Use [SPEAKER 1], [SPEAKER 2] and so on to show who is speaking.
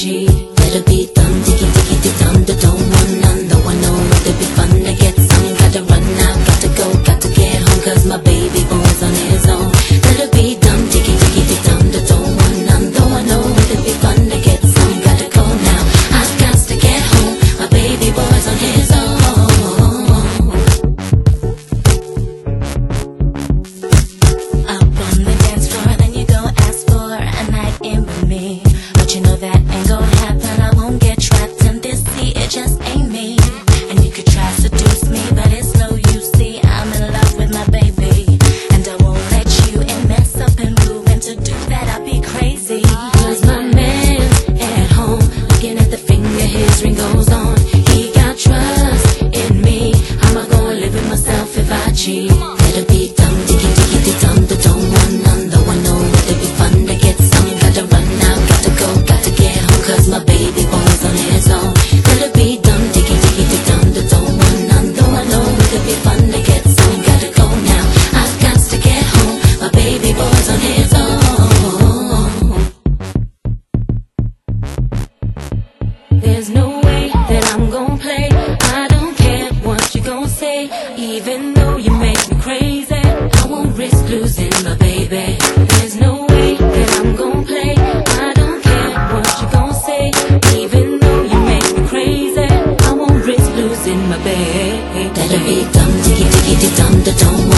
[SPEAKER 1] cheat. Better be dumb, diggy diggy diggy dumb, that don't want none. Though I know it'd be fun to get some. Gotta run out, gotta go, got to get home, cause my baby boy's on his own. Better be dumb, diggy diggy diggy dumb, that don't want none. Though I know it'd be fun to get some. Gotta go now, I've got to get home, my baby boy's on his own. Up on the dance floor, then you go ask for a night in with me. But you know that ain't gonna happen, I won't get trapped in this sea, it just ain't me. And you could try seduce me, but it's no use, see, I'm in love with my baby. And I won't let you in, mess up and move, and to do that I'll be crazy. Cause my man's at home, looking at the finger his ring goes on. He got trust in me, how am I gonna live with myself if I cheat? Better be dumb, diggy diggy diggy dumb, that don't want none. Though I know it'd be fun to get some. Gotta run out, gotta go, gotta get home, cause my baby boy's on his own. Better be dumb, diggy diggy diggy dumb, that don't want none. Though I know it'd be fun to get some. Gotta go now, I've got to get home, my baby boy's on his own. There's no way that I'm gon' play, I don't care what you gon' say. Even though you make me crazy, I won't risk losing my baby. There's no way that I'm gon' play, I don't care what you gon' say. Even though you make me crazy, I won't risk losing my baby. Better be dumb, diggy diggy diggy dumb, that don't